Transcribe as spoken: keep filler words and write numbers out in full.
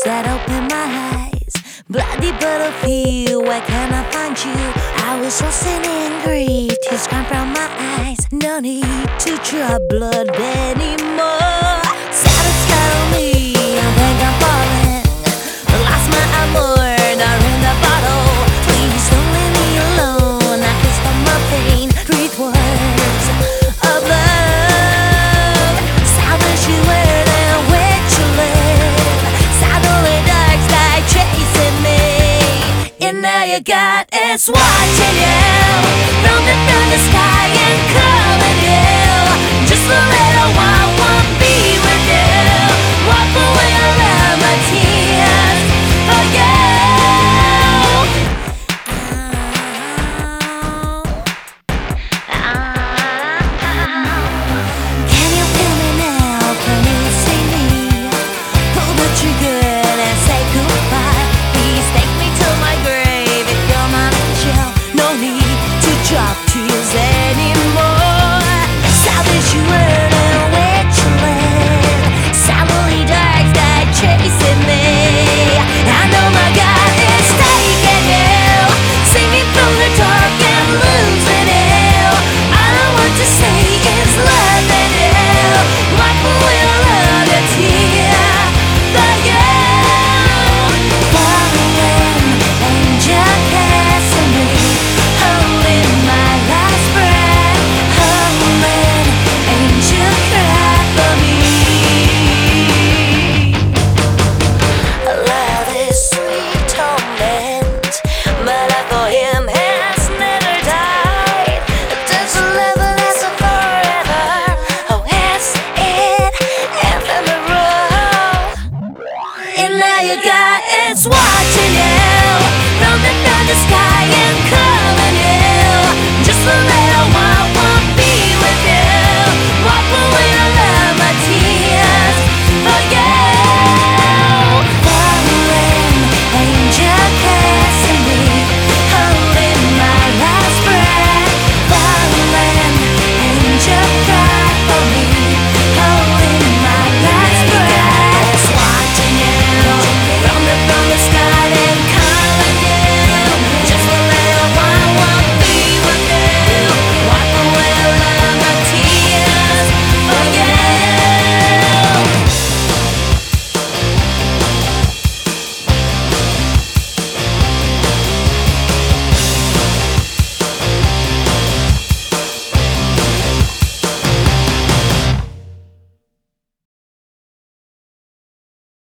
that open my eyes. Bloody battlefield, where can I find you? I was so sin angry, tears come from my eyes. No need to drop blood anymore. Shadows follow me, I think I'm falling. Lost my amour, not in the bottle. Please don't leave me alone, I can stop my pain. Breathe words of love. Salvage you where and where to live. Suddenly dark sky chasing me. And now you got it's watching you from the, from the sky and calling you. Just a little while, won't be with you. Wipe away all of my tears for you. Can you feel me now? Can you see me? Pull the trigger and say goodbye. Please take me to my grave if you're my angel. No need to drop tears anymore. Salvage you word